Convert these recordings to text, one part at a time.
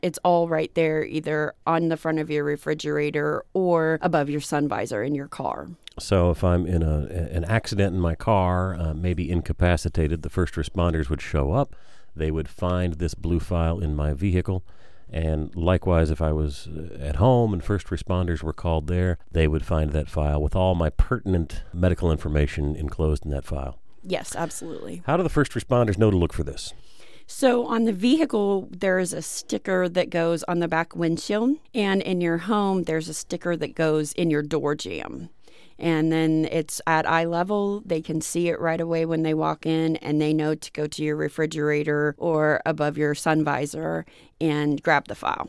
It's all right there, either on the front of your refrigerator or above your sun visor in your car. So if I'm in an accident in my car, maybe incapacitated, the first responders would show up. They would find this blue file in my vehicle. And likewise, if I was at home and first responders were called there, they would find that file with all my pertinent medical information enclosed in that file. Yes, absolutely. How do the first responders know to look for this? So on the vehicle, there is a sticker that goes on the back windshield. And in your home, there's a sticker that goes in your door jamb. And then it's at eye level. They can see it right away when they walk in, and they know to go to your refrigerator or above your sun visor and grab the file.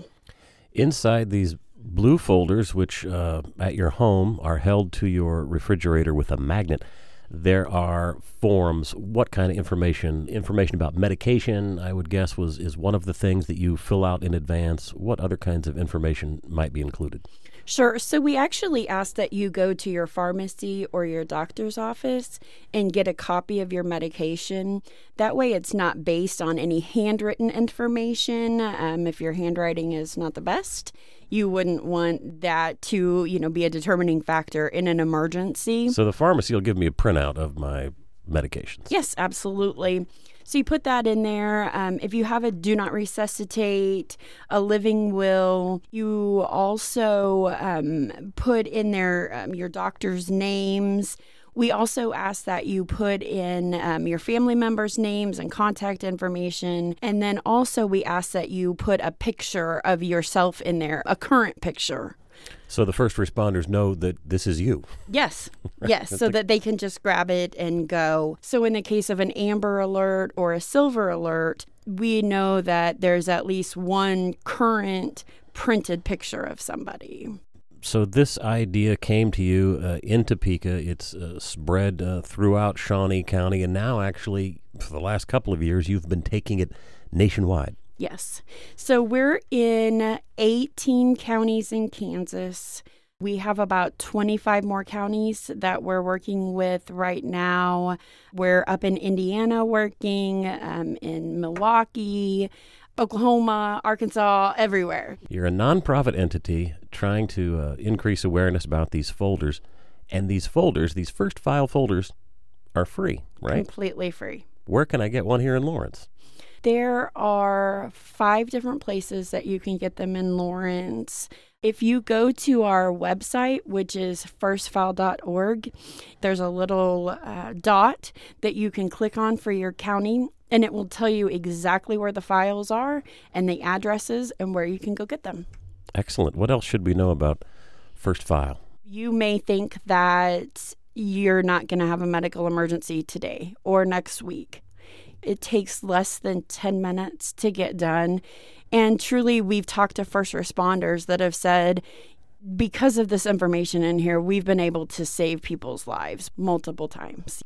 Inside these blue folders, which at your home are held to your refrigerator with a magnet, there are forms. What kind of information? Information about medication, I would guess, is one of the things that you fill out in advance. What other kinds of information might be included? Sure. So we actually ask that you go to your pharmacy or your doctor's office and get a copy of your medication. That way it's not based on any handwritten information. If your handwriting is not the best, you wouldn't want that to, be a determining factor in an emergency. So the pharmacy will give me a printout of my medications. Yes, absolutely. So you put that in there. If you have a do not resuscitate, a living will, you also put in there your doctor's names. We also ask that you put in your family members' names and contact information. And then also we ask that you put a picture of yourself in there, a current picture. So the first responders know that this is you. Yes, yes, so that they can just grab it and go. So in the case of an amber alert or a silver alert, we know that there's at least one current printed picture of somebody. So this idea came to you in Topeka. It's spread throughout Shawnee County, and now actually for the last couple of years, you've been taking it nationwide. Yes. So we're in 18 counties in Kansas. We have about 25 more counties that we're working with right now. We're up in Indiana working, in Milwaukee, Oklahoma, Arkansas, everywhere. You're a nonprofit entity trying to increase awareness about these folders. And these folders, these first file folders, are free, right? Completely free. Where can I get one here in Lawrence? There are 5 different places that you can get them in Lawrence. If you go to our website, which is firstfile.org, there's a little dot that you can click on for your county, and it will tell you exactly where the files are and the addresses and where you can go get them. Excellent. What else should we know about First File? You may think that you're not going to have a medical emergency today or next week. It takes less than 10 minutes to get done. And truly, we've talked to first responders that have said, because of this information in here, we've been able to save people's lives multiple times.